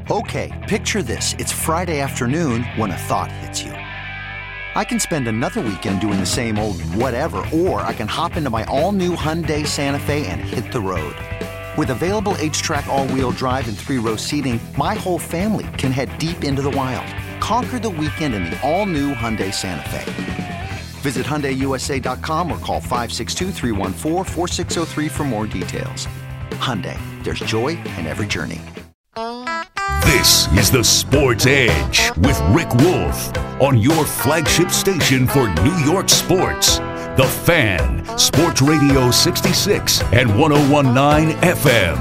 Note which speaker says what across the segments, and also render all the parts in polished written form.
Speaker 1: Okay, picture this. It's Friday afternoon when a thought hits you. I can spend another weekend doing the same old whatever, or I can hop into my all-new Hyundai Santa Fe and hit the road. With available H-Track all-wheel drive and 3-row seating, my whole family can head deep into the wild. Conquer the weekend in the all-new Hyundai Santa Fe. Visit HyundaiUSA.com or call 562-314-4603 for more details. Hyundai, there's joy in every journey.
Speaker 2: This is the Sports Edge with Rick Wolf on your flagship station for New York sports. The Fan, Sports Radio 66 and 101.9 FM,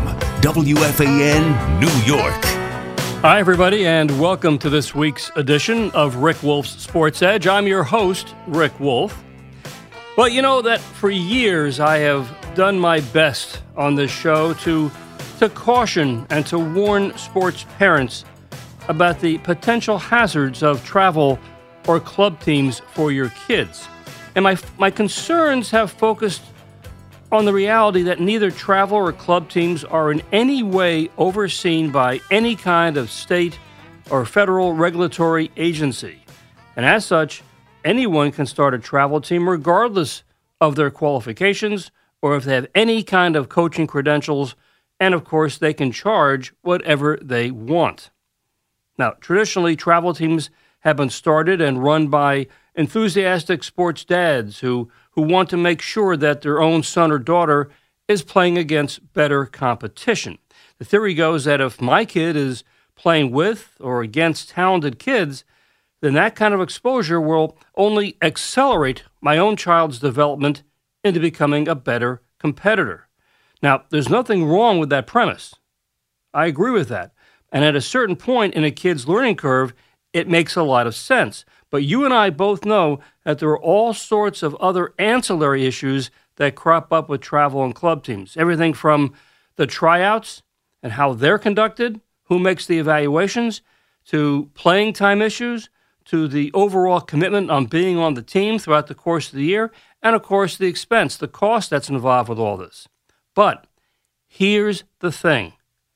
Speaker 2: WFAN, New York.
Speaker 3: Hi, everybody, and welcome to this week's edition of Rick Wolf's Sports Edge. I'm your host, Rick Wolf. Well, you know that for years I have done my best on this show to caution and to warn sports parents about the potential hazards of travel or club teams for your kids. And my concerns have focused on the reality that neither travel or club teams are in any way overseen by any kind of state or federal regulatory agency. And as such, anyone can start a travel team regardless of their qualifications or if they have any kind of coaching credentials. And of course, they can charge whatever they want. Now, traditionally, travel teams have been started and run by enthusiastic sports dads who want to make sure that their own son or daughter is playing against better competition. The theory goes that if my kid is playing with or against talented kids, then that kind of exposure will only accelerate my own child's development into becoming a better competitor. Now, there's nothing wrong with that premise. I agree with that. And at a certain point in a kid's learning curve, it makes a lot of sense. But you and I both know that there are all sorts of other ancillary issues that crop up with travel and club teams. Everything from the tryouts and how they're conducted, who makes the evaluations, to playing time issues, to the overall commitment on being on the team throughout the course of the year, and of course the expense, the cost that's involved with all this. But here's the thing.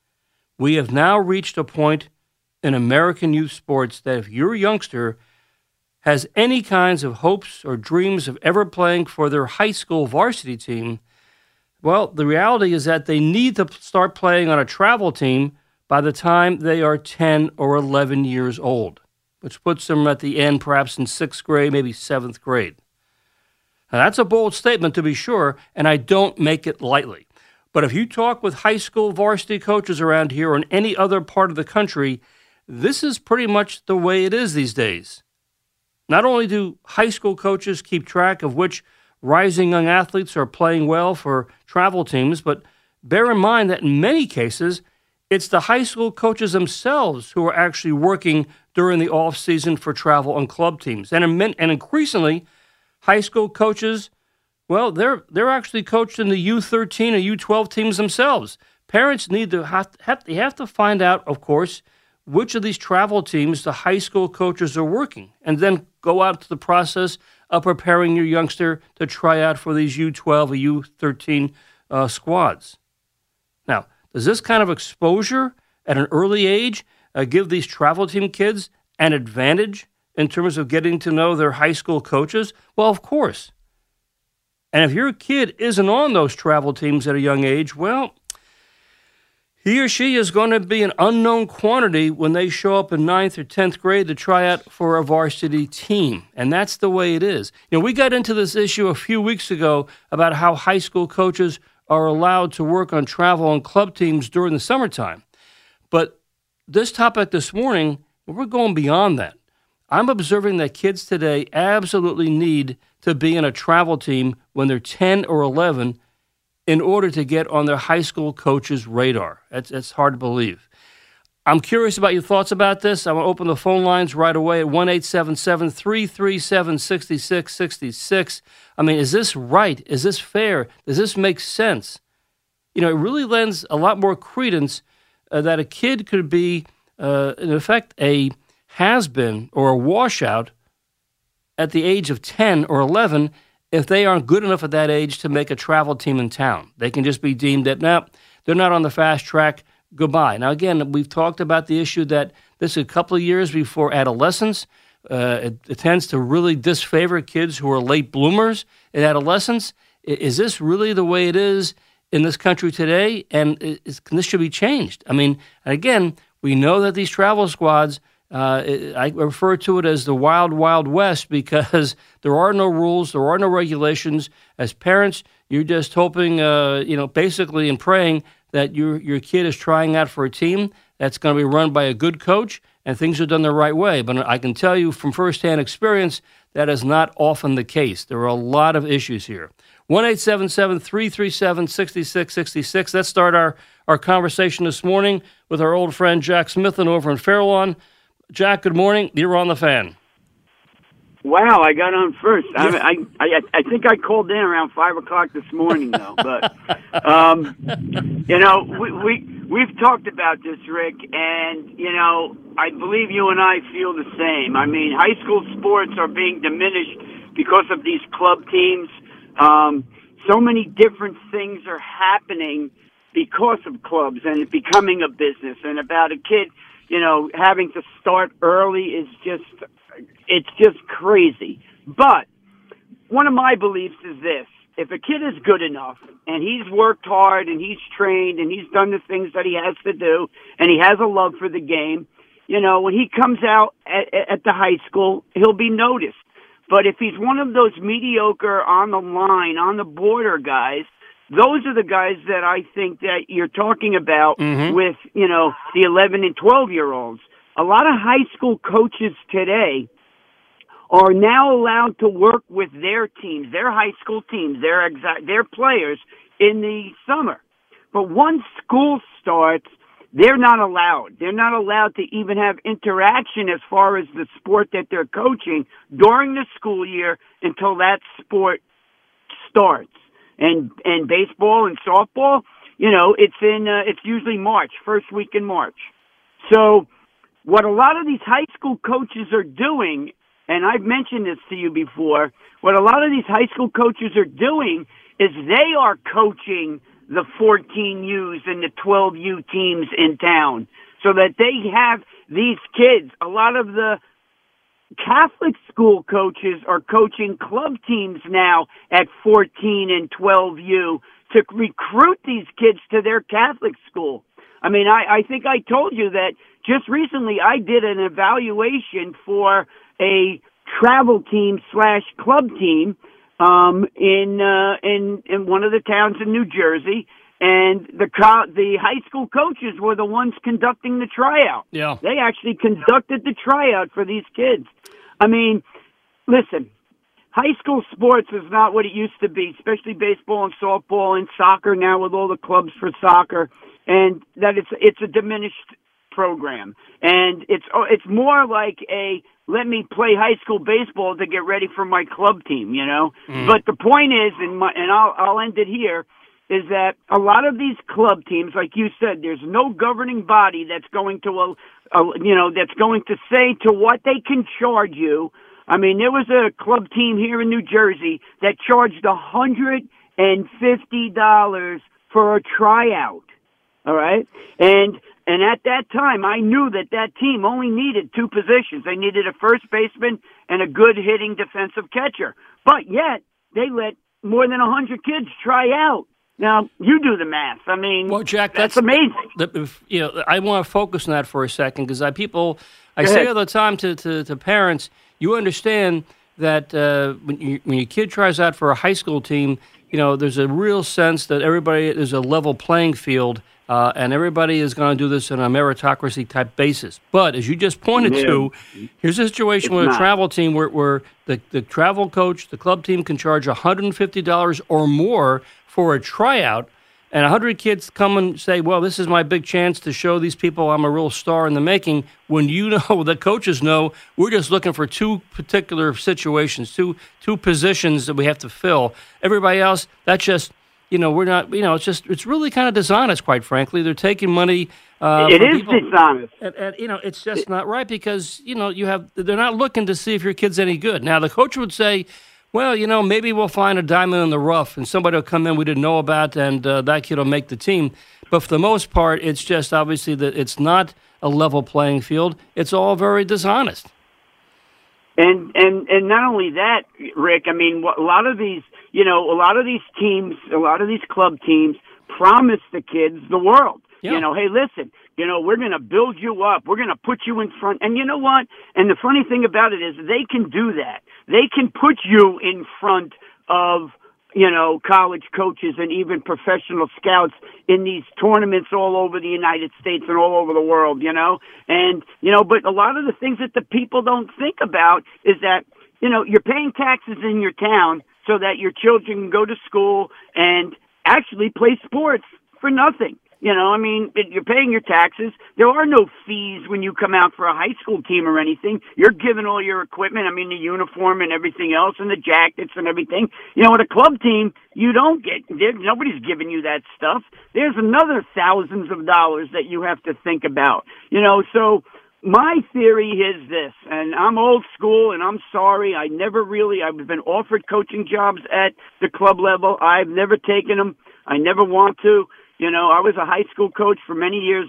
Speaker 3: We have now reached a point in American youth sports that if your youngster has any kinds of hopes or dreams of ever playing for their high school varsity team, well, the reality is that they need to start playing on a travel team by the time they are 10 or 11 years old, which puts them at the end perhaps in 6th grade, maybe 7th grade. Now, that's a bold statement to be sure, and I don't make it lightly. But if you talk with high school varsity coaches around here or in any other part of the country, this is pretty much the way it is these days. Not only do high school coaches keep track of which rising young athletes are playing well for travel teams, but bear in mind that in many cases, it's the high school coaches themselves who are actually working during the off-season for travel and club teams. And increasingly, high school coaches, well, they're actually coached in the U13 and U12 teams themselves. Parents need to have to find out, of course, which of these travel teams the high school coaches are working, and then go out to the process of preparing your youngster to try out for these U12 or U13 squads. Now, does this kind of exposure at an early age give these travel team kids an advantage in terms of getting to know their high school coaches? Well, of course. And if your kid isn't on those travel teams at a young age, well, he or she is going to be an unknown quantity when they show up in 9th or 10th grade to try out for a varsity team. And that's the way it is. You know, we got into this issue a few weeks ago about how high school coaches are allowed to work on travel and club teams during the summertime. But this topic this morning, we're going beyond that. I'm observing that kids today absolutely need to be in a travel team when they're 10 or 11 in order to get on their high school coach's radar. That's hard to believe. I'm curious about your thoughts about this. I'm going to open the phone lines right away at 1-877-337-6666. I mean, is this right? Is this fair? Does this make sense? You know, it really lends a lot more credence that a kid could be, in effect, a has-been or a washout at the age of 10 or 11 if they aren't good enough at that age to make a travel team in town. They can just be deemed that, no, they're not on the fast track. goodbye. Now, again, we've talked about the issue that this is a couple of years before adolescence. It tends to really disfavor kids who are late bloomers in adolescence. Is this really the way it is in this country today? And this should be changed. I mean, again, we know that these travel squads, I refer to it as the wild, wild west because there are no rules, there are no regulations. As parents, you're just hoping, basically and praying that your kid is trying out for a team that's going to be run by a good coach and things are done the right way. But I can tell you from firsthand experience, that is not often the case. There are a lot of issues here. 1-877-337-6666. Let's start our conversation this morning with our old friend Jack Smithen over in Fairlawn. Jack, good morning. You're on the Fan.
Speaker 4: Wow, I got on first. I think I called in around 5 o'clock this morning, though. But we've talked about this, Rick, and I believe you and I feel the same. I mean, high school sports are being diminished because of these club teams. So many different things are happening because of clubs and it becoming a business. And about a kid, having to start early is it's just crazy. But one of my beliefs is this. If a kid is good enough and he's worked hard and he's trained and he's done the things that he has to do and he has a love for the game, when he comes out at the high school, he'll be noticed. But if he's one of those mediocre, on the line, on the border guys, those are the guys that I think that you're talking about with, the 11 and 12-year-olds. A lot of high school coaches today are now allowed to work with their teams, their high school teams, their players in the summer. But once school starts, they're not allowed. They're not allowed to even have interaction as far as the sport that they're coaching during the school year until that sport starts. And baseball and softball, it's usually March, first week in March. So what a lot of these high school coaches are doing, and I've mentioned this to you before, what a lot of these high school coaches are doing is they are coaching the 14U's and the 12U teams in town so that they have these kids. A lot of the Catholic school coaches are coaching club teams now at 14 and 12U to recruit these kids to their Catholic school. I mean, I think I told you that just recently I did an evaluation for a travel team / club team in one of the towns in New Jersey, and the high school coaches were the ones conducting the tryout.
Speaker 3: Yeah.
Speaker 4: They actually conducted the tryout for these kids. I mean, listen, high school sports is not what it used to be, especially baseball and softball and soccer now with all the clubs for soccer, and that it's a diminished program. And it's more like a let me play high school baseball to get ready for my club team, But the point is, and I'll end it here, is that a lot of these club teams, like you said, there's no governing body that's going to, that's going to say to what they can charge you. I mean, there was a club team here in New Jersey that charged $150 for a tryout. All right, and at that time, I knew that team only needed two positions. They needed a first baseman and a good hitting defensive catcher. But yet, they let more than 100 kids try out. Now, you do the math. I mean, well, Jack, that's amazing.
Speaker 3: I want to focus on that for a second because I say all the time to parents, you understand that when your kid tries out for a high school team, there's a real sense that there's a level playing field. And everybody is going to do this on a meritocracy-type basis. But as you just pointed to, here's a situation with a travel team where the travel coach, the club team can charge $150 or more for a tryout, and 100 kids come and say, well, this is my big chance to show these people I'm a real star in the making, when the coaches know we're just looking for two particular situations, two positions that we have to fill. Everybody else, that's just... we're not, it's really kind of dishonest, quite frankly. They're taking money.
Speaker 4: It is dishonest.
Speaker 3: And, it's just not right because, they're not looking to see if your kid's any good. Now, the coach would say, Well, maybe we'll find a diamond in the rough and somebody will come in we didn't know about and that kid will make the team. But for the most part, it's just obviously that it's not a level playing field. It's all very dishonest.
Speaker 4: And not only that, Rick, I mean, a lot of these teams, a lot of these club teams promise the kids the world.
Speaker 3: Yeah.
Speaker 4: Hey, listen, we're going to build you up. We're going to put you in front. And you know what? And the funny thing about it is they can do that. They can put you in front of, college coaches and even professional scouts in these tournaments all over the United States and all over the world, And, but a lot of the things that the people don't think about is that, you're paying taxes in your town so that your children can go to school and actually play sports for nothing. You're paying your taxes. There are no fees when you come out for a high school team or anything. You're given all your equipment, the uniform and everything else and the jackets and everything. At a club team, you don't get, nobody's giving you that stuff. There's another thousands of dollars that you have to think about. So my theory is this, and I'm old school and I'm sorry, I've been offered coaching jobs at the club level. I've never taken them. I never want to. I was a high school coach for many years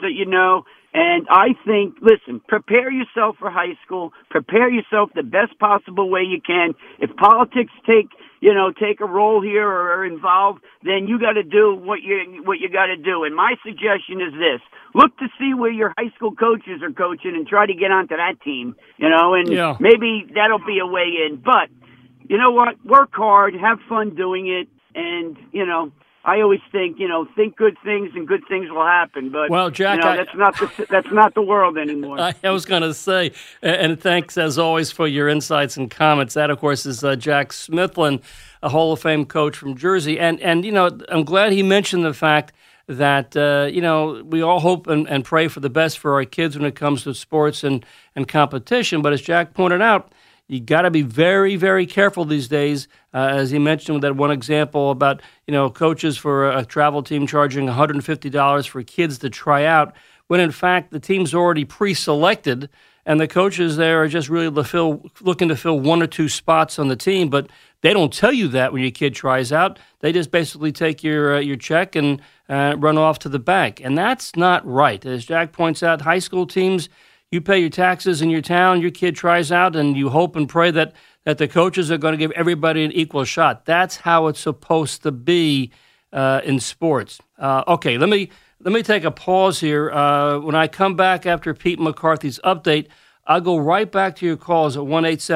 Speaker 4: and I think, listen, prepare yourself for high school, prepare yourself the best possible way you can. If politics take a role here or are involved, then you got to do what you got to do. And my suggestion is this: look to see where your high school coaches are coaching and try to get onto that team, and maybe that'll be a way in. But you know what? Work hard, have fun doing it, and I always think, think good things and good things will happen. But,
Speaker 3: well, Jack,
Speaker 4: that's not the world anymore.
Speaker 3: I was going to say, and thanks as always for your insights and comments. That, of course, is Jack Smithlin, a Hall of Fame coach from Jersey. And I'm glad he mentioned the fact that, we all hope and pray for the best for our kids when it comes to sports and competition. But as Jack pointed out, you got to be very, very careful these days, as he mentioned with that one example about, coaches for a travel team charging $150 for kids to try out, when in fact the team's already pre-selected and the coaches there are just really looking to fill one or two spots on the team, but they don't tell you that when your kid tries out. They just basically take your check and run off to the bank, and that's not right. As Jack points out, high school teams, you pay your taxes in your town, your kid tries out, and you hope and pray that the coaches are going to give everybody an equal shot. That's how it's supposed to be in sports. Okay, let me take a pause here. When I come back after Pete McCarthy's update, I'll go right back to your calls at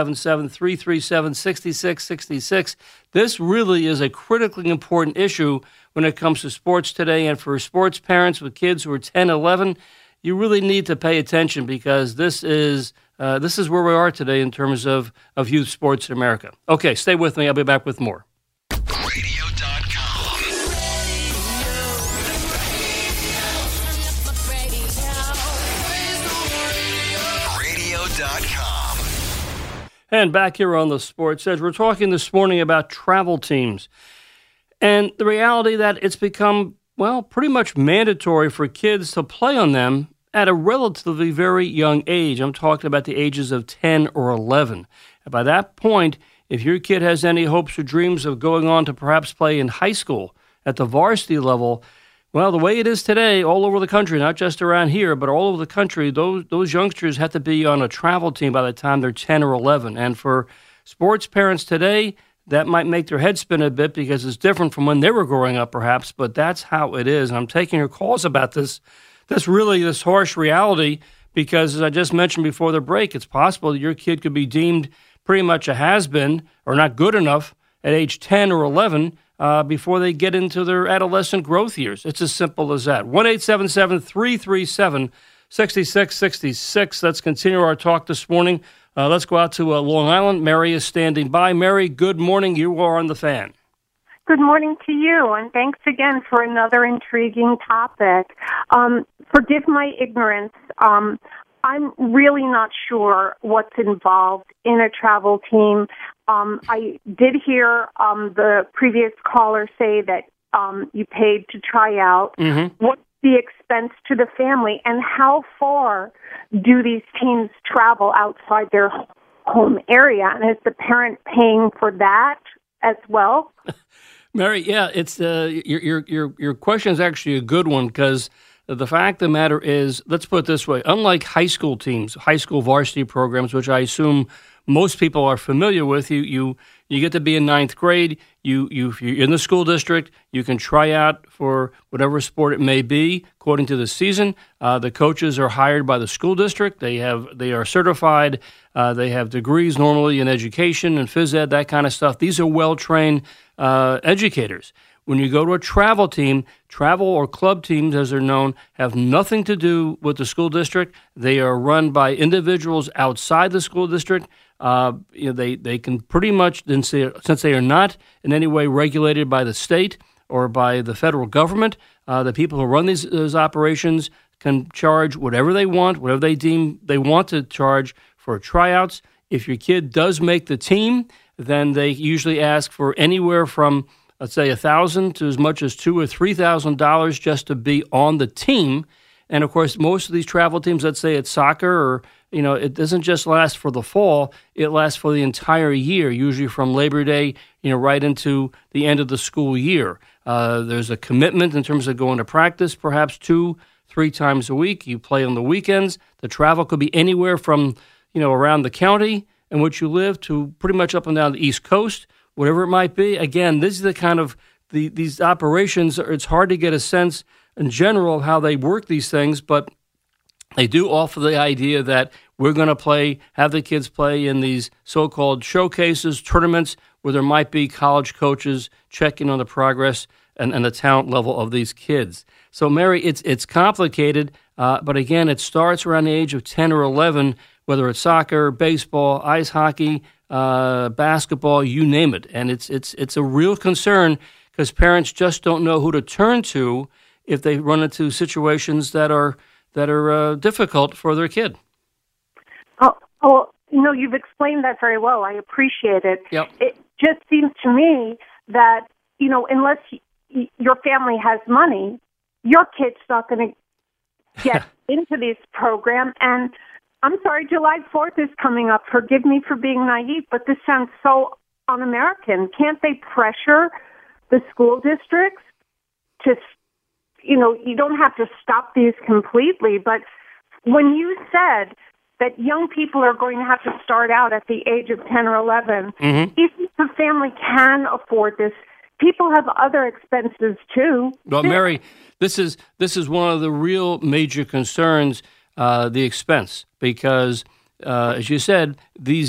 Speaker 3: 1-877-337-6666. This really is a critically important issue when it comes to sports today, and for sports parents with kids who are 10, 11, you really need to pay attention because this is where we are today in terms of youth sports in America. Okay, stay with me. I'll be back with more.
Speaker 2: Radio.com. Radio.com.
Speaker 3: And back here on the Sports Edge, we're talking this morning about travel teams and the reality that it's become, pretty much mandatory for kids to play on them at a relatively very young age. I'm talking about the ages of 10 or 11. And by that point, if your kid has any hopes or dreams of going on to perhaps play in high school at the varsity level, the way it is today all over the country, not just around here, but all over the country, those youngsters have to be on a travel team by the time they're 10 or 11. And for sports parents today, that might make their head spin a bit because it's different from when they were growing up, perhaps, but that's how it is. And I'm taking your calls about this harsh reality because, as I just mentioned before the break, it's possible that your kid could be deemed pretty much a has-been or not good enough at age 10 or 11 before they get into their adolescent growth years. It's as simple as that. 1-877-337-6666. Let's continue our talk this morning. Let's go out to Long Island. Mary is standing by. Mary, good morning. You are on the Fan.
Speaker 5: Good morning to you, and thanks again for another intriguing topic. Forgive my ignorance. I'm really not sure what's involved in a travel team. I did hear the previous caller say that you paid to try out. Mm-hmm. What's the expense to the family, and how far do these teams travel outside their home area, and is the parent paying for that as well?
Speaker 3: Mary, yeah, it's your question is actually a good one, because the fact of the matter is, let's put it this way: unlike high school teams, high school varsity programs, which I assume most people are familiar with, you get to be in ninth grade. If you're in the school district, you can try out for whatever sport it may be according to the season. The coaches are hired by the school district. They are certified. They have degrees normally in education and phys ed, that kind of stuff. These are well-trained educators. When you go to a travel team, travel or club teams, as they're known, have nothing to do with the school district. They are run by individuals outside the school district. They can pretty much, since they are not in any way regulated by the state or by the federal government, the people who run these operations can charge whatever they want, whatever they deem they want to charge for tryouts. If your kid does make the team, then they usually ask for anywhere from, let's say, $1,000 to as much as $2,000 or $3,000 just to be on the team. And of course, most of these travel teams, let's say it's soccer, or it doesn't just last for the fall; it lasts for the entire year, usually from Labor Day, right into the end of the school year. There's a commitment in terms of going to practice, perhaps 2-3 times a week. You play on the weekends. The travel could be anywhere from around the county in which you live to pretty much up and down the East Coast. Whatever it might be. Again, this is the kind of these operations. It's hard to get a sense in general of how they work these things, but they do offer the idea that we're going to have the kids play in these so-called showcases, tournaments, where there might be college coaches checking on the progress and the talent level of these kids. So, Mary, it's complicated, but again, it starts around the age of 10 or 11, whether it's soccer, baseball, ice hockey, basketball, you name it. And it's a real concern, because parents just don't know who to turn to if they run into situations that are difficult for their kid.
Speaker 5: Oh, you've explained that very well. I appreciate it.
Speaker 3: Yep.
Speaker 5: It just seems to me that, unless your family has money, your kid's not going to get into this program. And I'm sorry, July 4th is coming up. Forgive me for being naive, but this sounds so un-American. Can't they pressure the school districts to, you don't have to stop these completely, but when you said that young people are going to have to start out at the age of 10 or 11, if the family can afford this, people have other expenses too.
Speaker 3: Well, Mary, this is one of the real major concerns, the expense, because as you said, this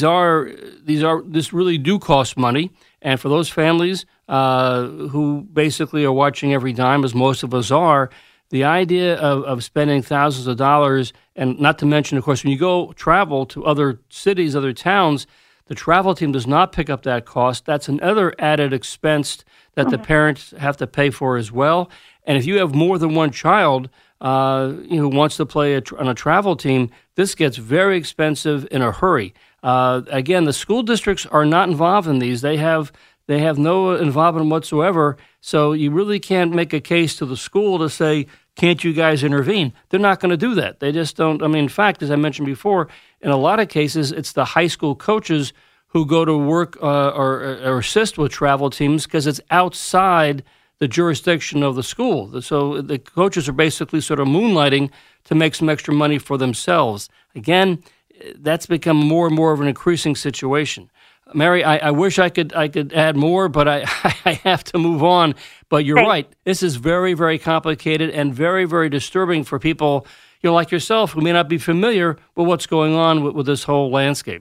Speaker 3: really do cost money, and for those families who basically are watching every dime, as most of us are, the idea of spending thousands of dollars, and not to mention, of course, when you go travel to other cities, other towns, the travel team does not pick up that cost. That's another added expense that the parents have to pay for as well. And if you have more than one child who wants to play on a travel team, this gets very expensive in a hurry. Again, the school districts are not involved in these. They have no involvement whatsoever, so you really can't make a case to the school to say, can't you guys intervene? They're not going to do that. They just don't. I mean, in fact, as I mentioned before, in a lot of cases, it's the high school coaches who go to work or assist with travel teams because it's outside the jurisdiction of the school. So the coaches are basically sort of moonlighting to make some extra money for themselves. Again, that's become more and more of an increasing situation. Mary, I wish I could add more, but I have to move on. But you're right. This is very, very complicated and very, very disturbing for people, like yourself, who may not be familiar with what's going on with this whole landscape.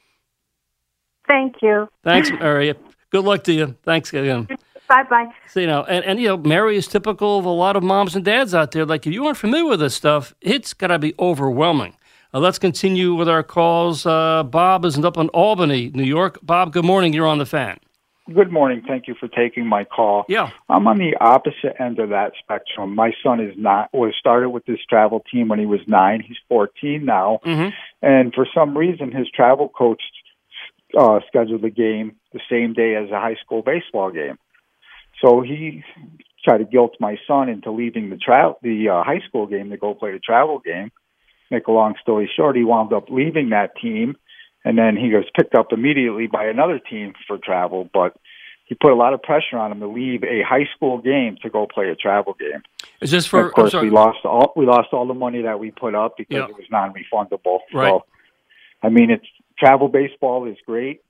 Speaker 5: Thank you.
Speaker 3: Thanks, Mary. Good luck to you. Thanks again.
Speaker 5: Bye-bye.
Speaker 3: So, and Mary is typical of a lot of moms and dads out there. Like, if you aren't familiar with this stuff, it's got to be overwhelming. Let's continue with our calls. Bob is up in Albany, New York. Bob, good morning. You're on the Fan.
Speaker 6: Good morning. Thank you for taking my call.
Speaker 3: Yeah.
Speaker 6: I'm on the opposite end of that spectrum. My son was started with this travel team when he was 9. He's 14 now. Mm-hmm. And for some reason, his travel coach scheduled the game the same day as a high school baseball game. So he tried to guilt my son into leaving the high school game to go play the travel game. Make a long story short, he wound up leaving that team And then he was picked up immediately by another team for travel, but he put a lot of pressure on him to leave a high school game to go play a travel game.
Speaker 3: Is this for?
Speaker 6: And of course, we lost all the money that we put up because it was non-refundable.
Speaker 3: Right.
Speaker 6: So, I mean, travel baseball is great.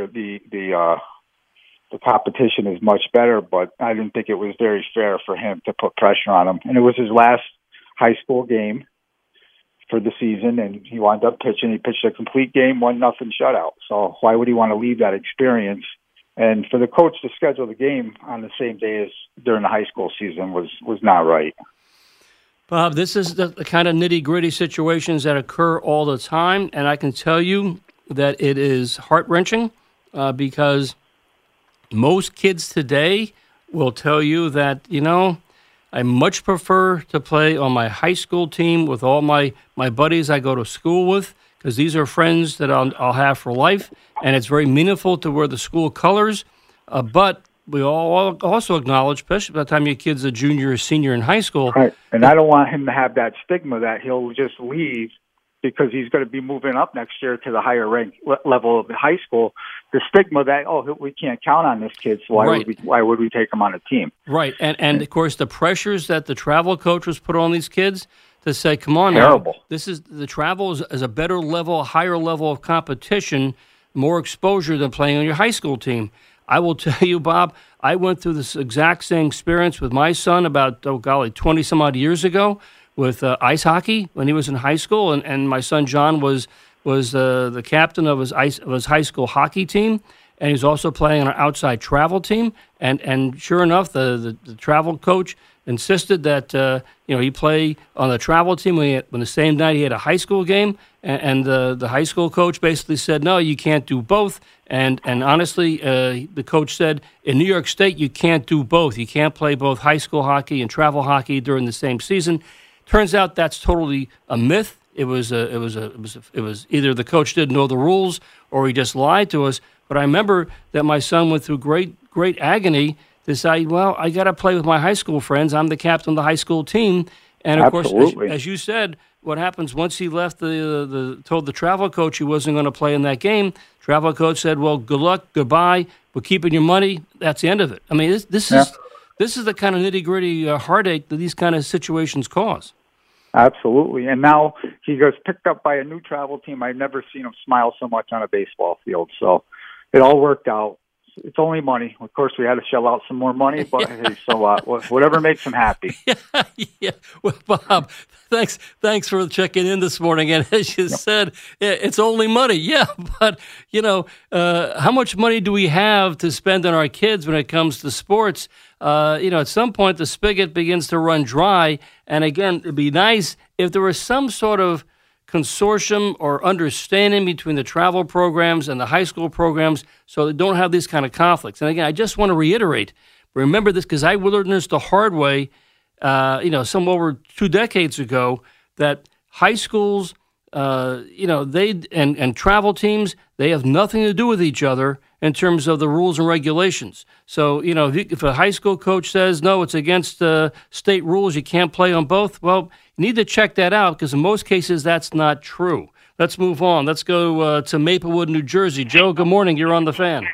Speaker 6: The competition is much better, but I didn't think it was very fair for him to put pressure on him. And it was his last high school game for the season, and he wound up pitching. He pitched a complete game, 1-0 shutout. So why would he want to leave that experience? And for the coach to schedule the game on the same day as during the high school season was not right.
Speaker 3: Bob, this is the kind of nitty-gritty situations that occur all the time, and I can tell you that it is heart-wrenching because most kids today will tell you that, I much prefer to play on my high school team with all my buddies I go to school with, because these are friends that I'll have for life, and it's very meaningful to wear the school colors. But we all also acknowledge, especially by the time your kid's a junior or senior in high school.
Speaker 6: Right, and I don't want him to have that stigma that he'll just leave because he's going to be moving up next year to the higher rank level of the high school. The stigma that, we can't count on this kid, so why would we take him on a team? Right,
Speaker 3: and of course the pressures that the travel coach was put on these kids to say, come on
Speaker 6: Terrible.
Speaker 3: Now, the travel is a better level, a higher level of competition, more exposure than playing on your high school team. I will tell you, Bob, I went through this exact same experience with my son about, 20-some-odd years ago with ice hockey when he was in high school, and my son John was the captain of his high school hockey team, and he's also playing on an outside travel team. And sure enough, the travel coach insisted that he play on the travel team when the same night he had a high school game, and the high school coach basically said, no, you can't do both. And honestly, the coach said, in New York State, you can't do both. You can't play both high school hockey and travel hockey during the same season. Turns out that's totally a myth. It was either the coach didn't know the rules or he just lied to us. But I remember that my son went through great agony to say, well, I got to play with my high school friends. I'm the captain of the high school team. And of
Speaker 6: Absolutely.
Speaker 3: course, as you said, what happens once he left told the travel coach he wasn't going to play in that game, travel coach said, well, good luck, goodbye, we're keeping your money. That's the end of it. I mean, this is the kind of nitty-gritty heartache that these kind of situations cause.
Speaker 6: Absolutely. And now he goes picked up by a new travel team. I've never seen him smile so much on a baseball field. So it all worked out. It's only money. Of course, we had to shell out some more money, but hey, so whatever makes him happy.
Speaker 3: Yeah. Well, Bob, thanks for checking in this morning. And as you said, it's only money. Yeah, but how much money do we have to spend on our kids when it comes to sports? At some point the spigot begins to run dry. And again, it'd be nice if there was some sort of consortium or understanding between the travel programs and the high school programs so they don't have these kind of conflicts. And again, I just want to reiterate, remember this because I learned this the hard way, some over 2 decades ago, that high schools, they and travel teams, they have nothing to do with each other in terms of the rules and regulations. So, if a high school coach says, no, it's against state rules, you can't play on both, well, you need to check that out because in most cases that's not true. Let's move on. Let's go to Maplewood, New Jersey. Joe, good morning. You're on the Fan.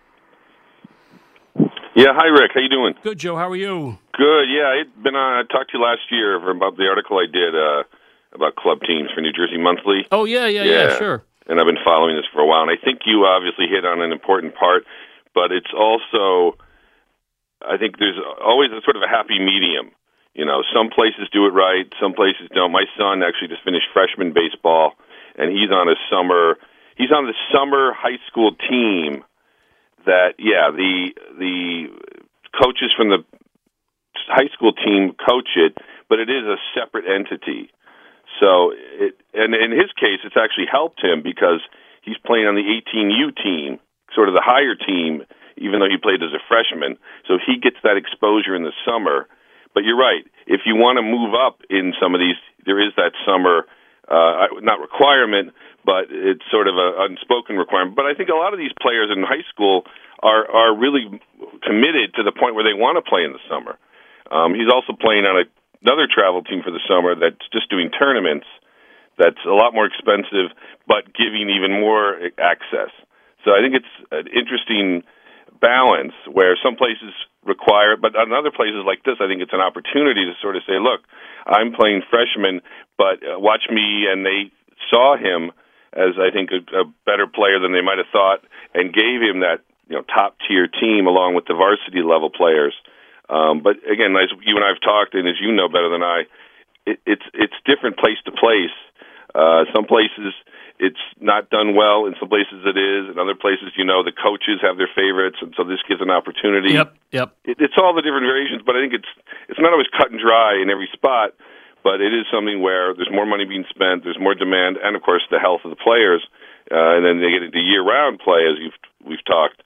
Speaker 7: Yeah, hi, Rick. How you doing?
Speaker 3: Good, Joe. How are you?
Speaker 7: Good, yeah. I talked to you last year about the article I did about club teams for New Jersey Monthly.
Speaker 3: Oh, yeah, sure.
Speaker 7: And I've been following this for a while, and I think you obviously hit on an important part, but it's also, I think there's always a sort of a happy medium. Some places do it right, some places don't. My son actually just finished freshman baseball, and he's on the summer high school team that, the coaches from the high school team coach it, but it is a separate entity. So, and in his case, it's actually helped him because he's playing on the 18U team, sort of the higher team, even though he played as a freshman. So he gets that exposure in the summer. But you're right. If you want to move up in some of these, there is that summer, not requirement, but it's sort of an unspoken requirement. But I think a lot of these players in high school are really committed to the point where they want to play in the summer. He's also playing on another travel team for the summer that's just doing tournaments that's a lot more expensive, but giving even more access. So I think it's an interesting balance where some places require it, but in other places like this, I think it's an opportunity to sort of say, look, I'm playing freshman, but watch me, and they saw him as, I think, a better player than they might have thought, and gave him that top-tier team along with the varsity level players. But again, as you and I have talked, and as you know better than I, it's different place to place. Some places it's not done well, in some places it is, in other places, the coaches have their favorites, and so this gives an opportunity.
Speaker 3: Yep.
Speaker 7: It's all the different variations, but I think it's not always cut and dry in every spot, but it is something where there's more money being spent, there's more demand, and of course the health of the players, and then they get into year-round play, as we've talked.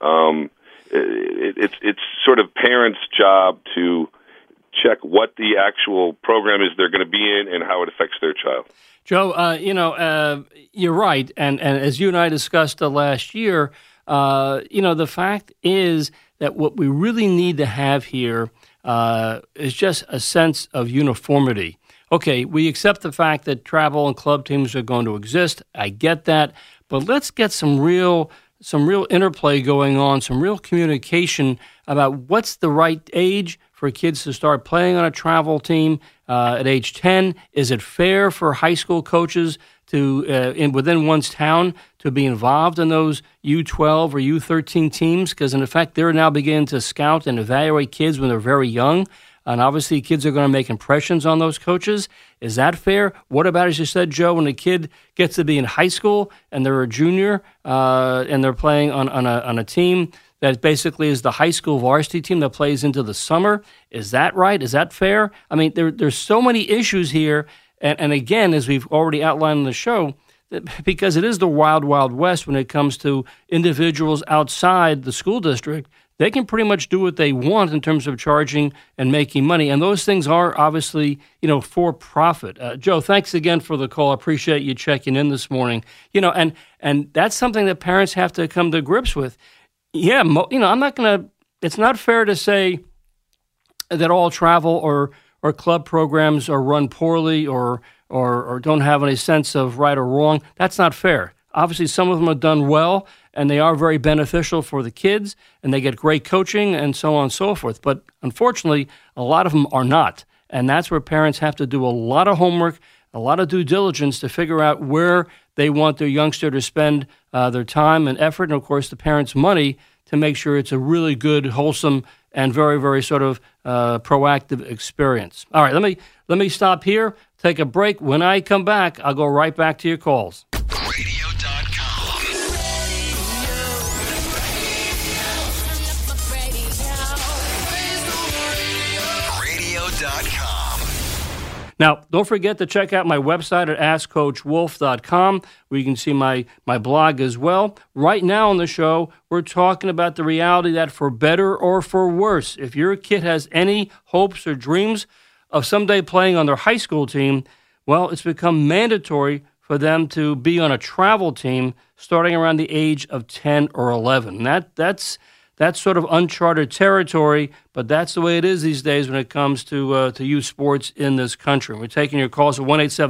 Speaker 7: It's sort of parents' job to check what the actual program is they're going to be in and how it affects their child.
Speaker 3: Joe, you're right, and as you and I discussed last year, the fact is that what we really need to have here is just a sense of uniformity. Okay, we accept the fact that travel and club teams are going to exist. I get that, but let's get some real interplay going on, some real communication about what's the right age for kids to start playing on a travel team at age 10. Is it fair for high school coaches to within one's town to be involved in those U12 or U13 teams? Because in effect, they're now beginning to scout and evaluate kids when they're very young. And obviously, kids are going to make impressions on those coaches. Is that fair? What about, as you said, Joe, when a kid gets to be in high school and they're a junior and they're playing on a team that basically is the high school varsity team that plays into the summer? Is that right? Is that fair? I mean, there's so many issues here. And again, as we've already outlined in the show, because it is the wild, wild west when it comes to individuals outside the school district, they can pretty much do what they want in terms of charging and making money. And those things are obviously, for profit. Joe, thanks again for the call. I appreciate you checking in this morning. And that's something that parents have to come to grips with. Yeah, it's not fair to say that all travel or club programs are run poorly or don't have any sense of right or wrong. That's not fair. Obviously, some of them are done well, and they are very beneficial for the kids, and they get great coaching and so on and so forth. But unfortunately, a lot of them are not, and that's where parents have to do a lot of homework, a lot of due diligence to figure out where they want their youngster to spend their time and effort, and of course the parents' money to make sure it's a really good, wholesome, and very, very sort of proactive experience. All right, let me stop here, take a break. When I come back, I'll go right back to your calls.
Speaker 2: Radio.com. Radio.com.
Speaker 3: Now, don't forget to check out my website at AskCoachWolf.com, where you can see my blog as well. Right now on the show, we're talking about the reality that for better or for worse, if your kid has any hopes or dreams of someday playing on their high school team, well, it's become mandatory for them to be on a travel team starting around the age of 10 or 11. That's sort of uncharted territory, but that's the way it is these days when it comes to youth sports in this country. We're taking your calls at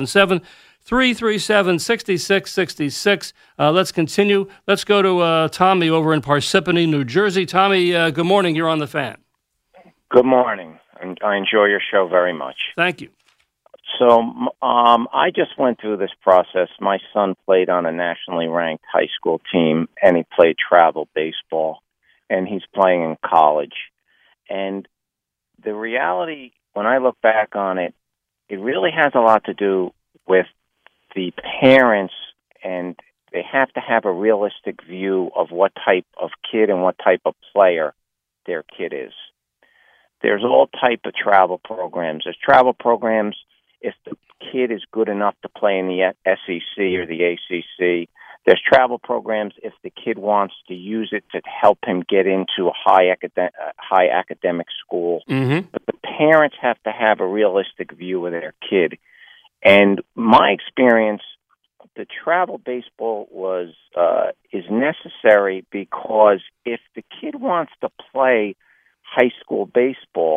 Speaker 3: 1-877-337-6666. Let's continue. Let's go to Tommy over in Parsippany, New Jersey. Tommy, good morning. You're on the Fan.
Speaker 8: Good morning. I enjoy your show very much.
Speaker 3: Thank you.
Speaker 8: So I just went through this process. My son played on a nationally ranked high school team, and he played travel baseball, and he's playing in college. And the reality, when I look back on it, it really has a lot to do with the parents, and they have to have a realistic view of what type of kid and what type of player their kid is. There's all type of travel programs. There's travel programs if the kid is good enough to play in the SEC or the ACC. There's travel programs if the kid wants to use it to help him get into a high academic school.
Speaker 3: Mm-hmm.
Speaker 8: But the parents have to have a realistic view of their kid. And my experience, the travel baseball is necessary because if the kid wants to play high school baseball,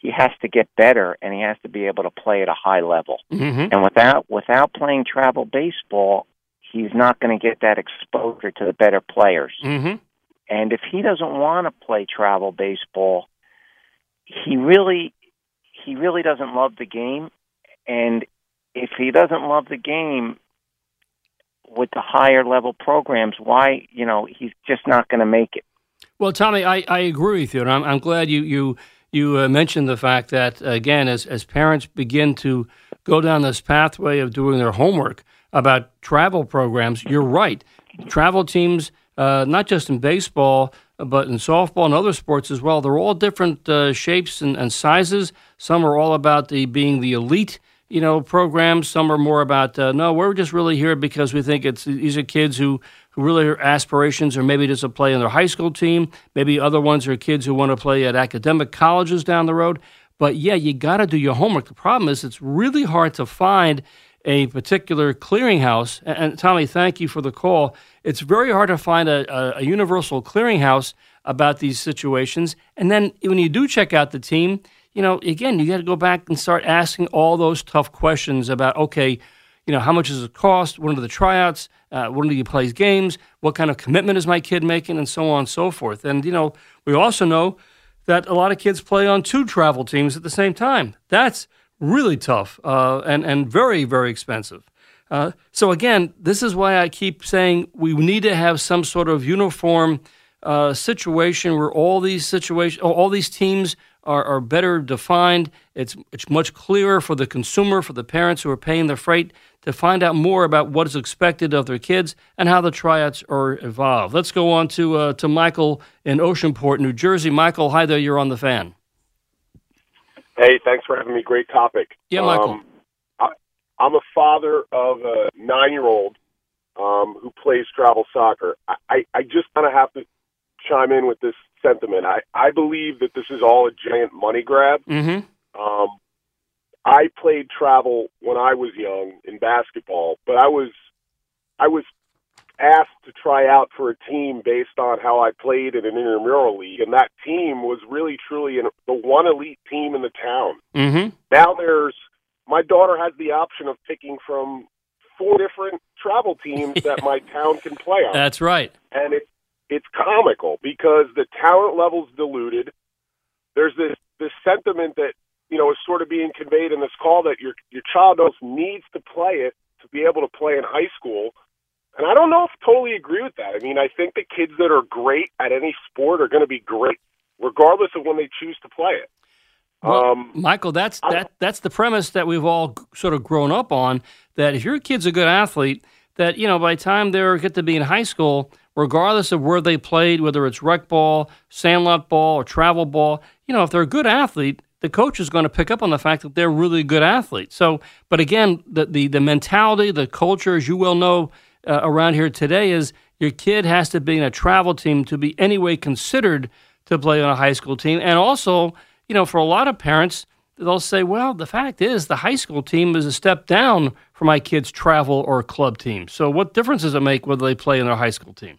Speaker 8: he has to get better, and he has to be able to play at a high level.
Speaker 3: Mm-hmm.
Speaker 8: And without playing travel baseball, he's not going to get that exposure to the better players.
Speaker 3: Mm-hmm.
Speaker 8: And if he doesn't want to play travel baseball, he really doesn't love the game. And if he doesn't love the game with the higher level programs, why, he's just not going to make it.
Speaker 3: Well, Tommy, I agree with you, and I'm glad you mentioned the fact that, again, as parents begin to go down this pathway of doing their homework about travel programs, you're right. Travel teams, not just in baseball, but in softball and other sports as well, they're all different shapes and sizes. Some are all about being the elite, programs. Some are more about, no, we're just really here because we think these are kids who really are aspirations or maybe just to play in their high school team. Maybe other ones are kids who want to play at academic colleges down the road. But, yeah, you got to do your homework. The problem is it's really hard to find a particular clearinghouse. And, Tommy, thank you for the call. It's very hard to find a universal clearinghouse about these situations. And then when you do check out the team, again, you got to go back and start asking all those tough questions about, okay, how much does it cost? When are the tryouts? When do you play games? What kind of commitment is my kid making? And so on and so forth. And, we also know that a lot of kids play on 2 travel teams at the same time. That's really tough and very, very expensive. So, again, this is why I keep saying we need to have some sort of uniform situation where all these teams are better defined. It's much clearer for the consumer, for the parents who are paying the freight, to find out more about what is expected of their kids and how the tryouts are evolved. Let's go on to Michael in Oceanport, New Jersey. Michael, hi there. You're on the Fan.
Speaker 9: Hey, thanks for having me. Great topic.
Speaker 3: Yeah, Michael.
Speaker 9: I'm a father of a 9-year-old who plays travel soccer. I just kind of have to chime in with this sentiment. I believe that this is all a giant money grab.
Speaker 3: Mm-hmm.
Speaker 9: I played travel when I was young in basketball, but I was asked to try out for a team based on how I played in an intramural league, and that team was really, truly the one elite team in the town.
Speaker 3: Mm-hmm.
Speaker 9: Now my daughter has the option of picking from 4 different travel teams that my town can play on.
Speaker 3: That's right.
Speaker 9: And it's comical because the talent level's diluted. There's this sentiment that, is sort of being conveyed in this call that your child needs to play it to be able to play in high school. And I don't know if I totally agree with that. I mean, I think the kids that are great at any sport are going to be great regardless of when they choose to play it.
Speaker 3: Well, Michael, that's the premise that we've all sort of grown up on, that if your kid's a good athlete, that, by the time they get to be in high school, regardless of where they played, whether it's rec ball, sandlot ball, or travel ball, if they're a good athlete, the coach is going to pick up on the fact that they're really good athletes. So, but again, the mentality, the culture, as you well know, around here today is your kid has to be in a travel team to be anyway considered to play on a high school team. And also, for a lot of parents, they'll say, well, the fact is the high school team is a step down for my kid's travel or club team. So what difference does it make whether they play in their high school team?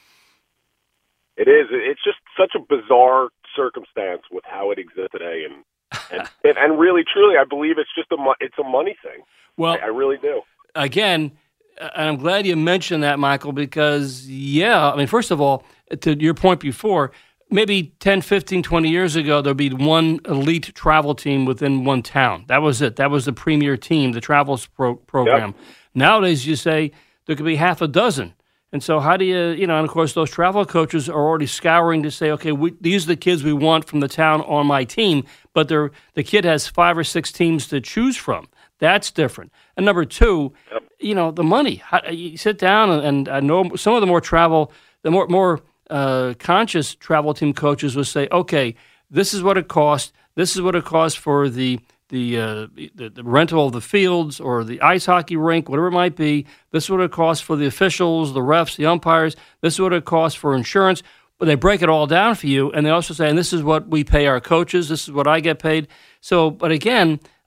Speaker 9: It is. It's just such a bizarre circumstance with how it exists today. And really, truly, I believe it's just a money thing.
Speaker 3: Well,
Speaker 9: I really do.
Speaker 3: Again, and I'm glad you mentioned that, Michael, because, first of all, to your point before, maybe 10, 15, 20 years ago, there'd be one elite travel team within one town. That was it. That was the premier team, the travel program. Yep. Nowadays, you say there could be half a dozen. And so how do you, and of course, those travel coaches are already scouring to say, okay, these are the kids we want from the town on my team, but the kid has 5 or 6 teams to choose from. That's different. And number 2, yep. The money. You sit down and I know some of the more conscious travel team coaches will say, okay, this is what it costs. This is what it costs for the rental of the fields or the ice hockey rink, whatever it might be. This is what it costs for the officials, the refs, the umpires. This is what it costs for insurance. But they break it all down for you, and they also say, and this is what we pay our coaches. This is what I get paid. So, but again,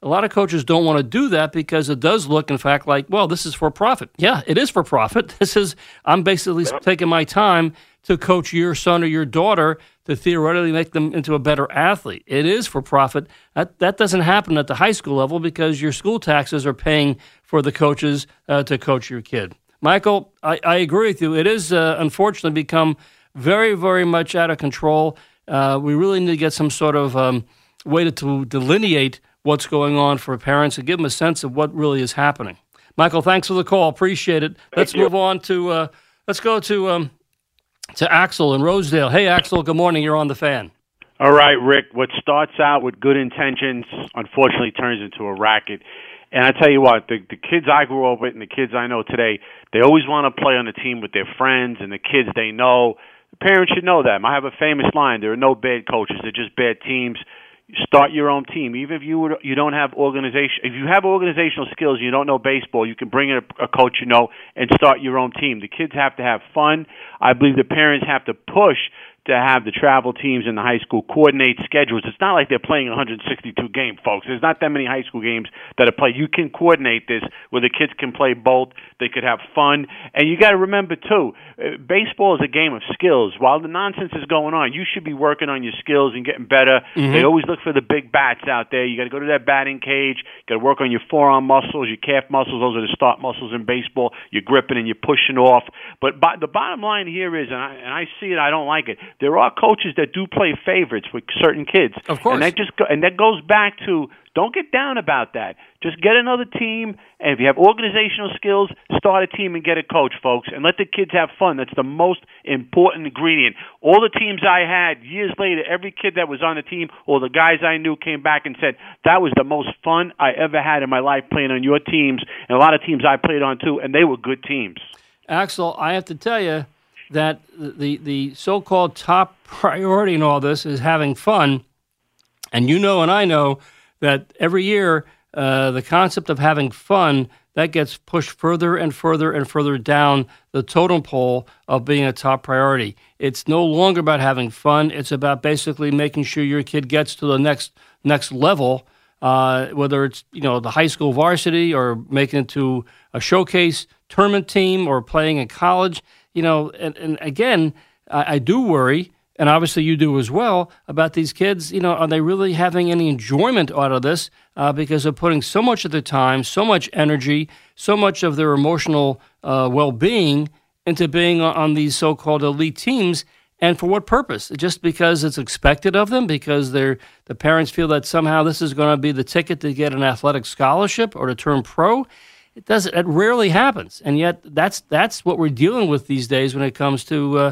Speaker 3: a lot of coaches don't want to do that because it does look, in fact, like, well, this is for profit. Yeah, it is for profit. I'm basically taking my time to coach your son or your daughter to theoretically make them into a better athlete. It is for profit. That doesn't happen at the high school level because your school taxes are paying for the coaches to coach your kid. Michael, I agree with you. It is unfortunately become very, very much out of control. We really need to get some sort of way to delineate what's going on for parents and give them a sense of what really is happening. Michael, thanks for the call. Appreciate it. Let's move on to let's go to Axel in Rosedale. Hey, Axel, good morning. You're on the Fan.
Speaker 10: All right, Rick. What starts out with good intentions, unfortunately, turns into a racket. And I tell you what, the kids I grew up with and the kids I know today, they always want to play on the team with their friends and the kids they know. The parents should know that. I have a famous line, there are no bad coaches, they're just bad teams. Start your own team. Even if you don't have organization, if you have organizational skills and you don't know baseball, you can bring in a coach you know and start your own team. The kids have to have fun. I believe the parents have to push to have the travel teams in the high school coordinate schedules. It's not like they're playing 162 game, folks. There's not that many high school games that are played. You can coordinate this where the kids can play both. They could have fun. And you got to remember, too, baseball is a game of skills. While the nonsense is going on, you should be working on your skills and getting better. Mm-hmm. They always look for the big bats out there. You got to go to that batting cage. You got to work on your forearm muscles, your calf muscles. Those are the start muscles in baseball. You're gripping and you're pushing off. But the bottom line here is, and I see it, I don't like it, there are coaches that do play favorites with certain kids.
Speaker 3: Of course.
Speaker 10: And that goes back to, don't get down about that. Just get another team, and if you have organizational skills, start a team and get a coach, folks, and let the kids have fun. That's the most important ingredient. All the teams I had, years later, every kid that was on the team or the guys I knew came back and said, that was the most fun I ever had in my life playing on your teams, and a lot of teams I played on too, and they were good teams.
Speaker 3: Axel, I have to tell you, that the so-called top priority in all this is having fun. And you know and I know that every year the concept of having fun, that gets pushed further and further and further down the totem pole of being a top priority. It's no longer about having fun. It's about basically making sure your kid gets to the next level, whether it's the high school varsity or making it to a showcase tournament team or playing in college. And again, I do worry, and obviously you do as well, about these kids. Are they really having any enjoyment out of this? Because they're putting so much of their time, so much energy, so much of their emotional well-being into being on these so-called elite teams. And for what purpose? Just because it's expected of them? Because the parents feel that somehow this is going to be the ticket to get an athletic scholarship or to turn pro? It doesn't. It rarely happens, and yet that's what we're dealing with these days when it comes to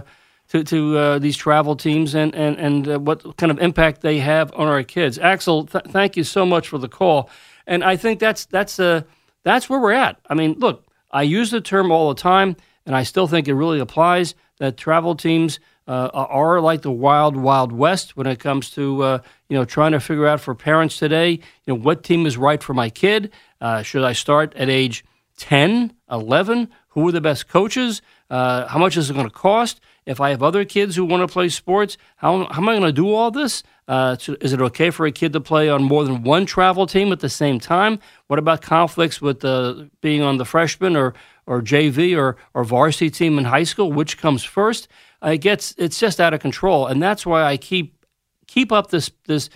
Speaker 3: these travel teams and what kind of impact they have on our kids. Axel, thank you so much for the call, and I think that's where we're at. I mean, look, I use the term all the time, and I still think it really applies that travel teams are like the wild, wild west when it comes to trying to figure out for parents today, what team is right for my kid. Should I start at age 10, 11? Who are the best coaches? How much is it going to cost? If I have other kids who want to play sports, how am I going to do all this? Is it okay for a kid to play on more than one travel team at the same time? What about conflicts with being on the freshman or JV or varsity team in high school? Which comes first? It's just out of control, and that's why I keep up this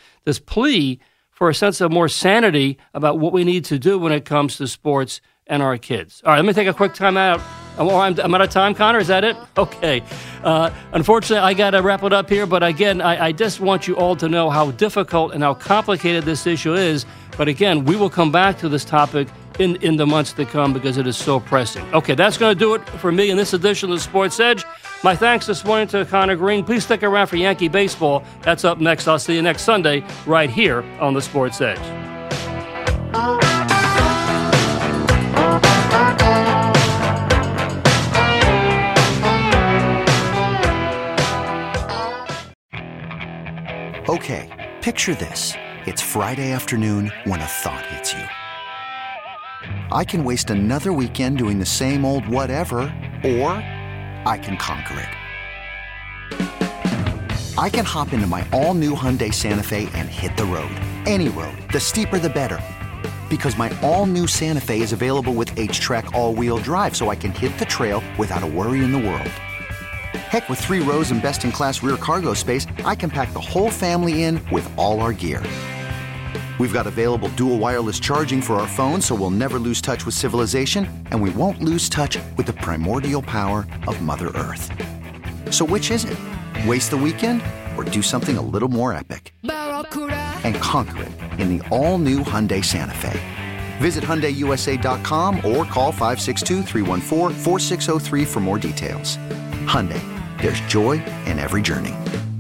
Speaker 3: plea for a sense of more sanity about what we need to do when it comes to sports and our kids. All right, let me take a quick time out. I'm out of time, Connor. Is that it? Okay. Unfortunately, I got to wrap it up here. But again, I just want you all to know how difficult and how complicated this issue is. But again, we will come back to this topic in the months to come because it is so pressing. Okay, that's going to do it for me in this edition of the Sports Edge. My thanks this morning to Connor Green. Please stick around for Yankee baseball. That's up next. I'll see you next Sunday right here on the Sports Edge.
Speaker 1: Okay, picture this. It's Friday afternoon when a thought hits you. I can waste another weekend doing the same old whatever, or I can conquer it. I can hop into my all-new Hyundai Santa Fe and hit the road. Any road. The steeper, the better. Because my all-new Santa Fe is available with H-Track all-wheel drive, so I can hit the trail without a worry in the world. Heck, with 3 rows and best-in-class rear cargo space, I can pack the whole family in with all our gear. We've got available dual wireless charging for our phones, so we'll never lose touch with civilization, and we won't lose touch with the primordial power of Mother Earth. So which is it? Waste the weekend or do something a little more epic? And conquer it in the all-new Hyundai Santa Fe. Visit HyundaiUSA.com or call 562-314-4603 for more details. Hyundai, there's joy in every journey.